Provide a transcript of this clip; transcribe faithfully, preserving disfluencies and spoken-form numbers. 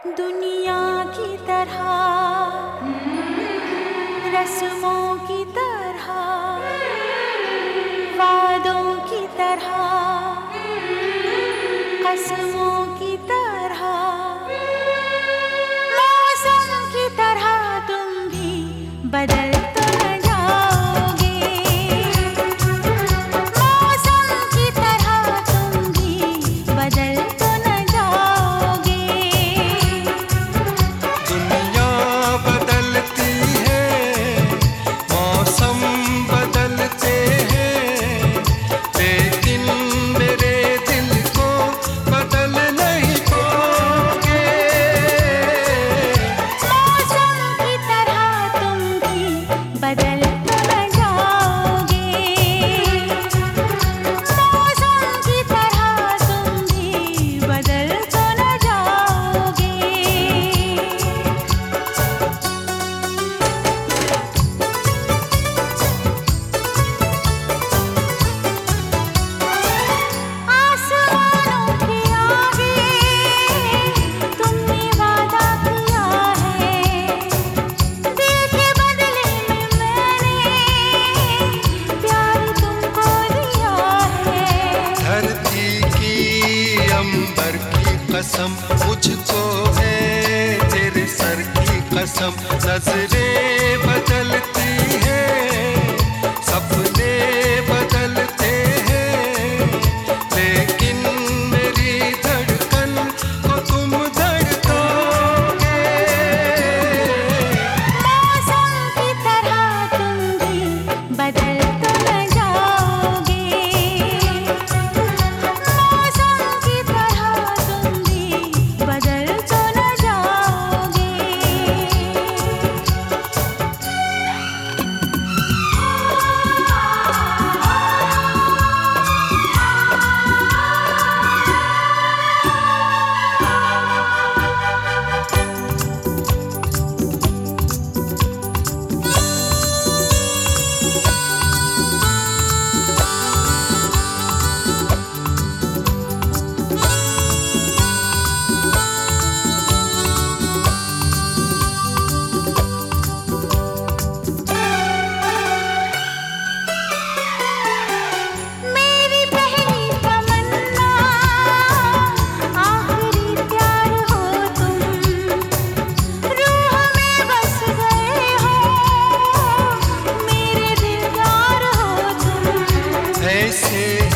दुनिया की तरह, रस्मों की तरह, वादों की तरह, कसमों की तरह, मौसम की तरह तुम भी बदल तो न जाओगे। मौसम की तरह तुम भी बदल तो न जाओगे। दुनिया बदलती है, मौसम बदलते हैं, लेकिन मेरे दिल को बदल नहीं पाओगे। मौसम की तरह तुम भी बदल तो न जाओगे। मौसम की तरह तुम भी बदल तो न जाओगे। आसमानों के आगे तुमने वादा किया है, दिल के बदले में मैंने प्यार तुमको दिया है। धरती की अंबर की कसम मुझको है, तेरे सर की कसम। नजरें बदलती हैं, सपने बदलते हैं, लेकिन मेरी धड़कन को तुम धड़काओगे। मौसम की तरह तुम भी बदल तो न जाओगे। मौसम की तरह तुम भी बदल तो न जाओगे। मेरी पहली तमन्ना आखिरी प्यार हो तुम, रूह में बस गए हो, मेरे दिलदार हो तुम। ऐसे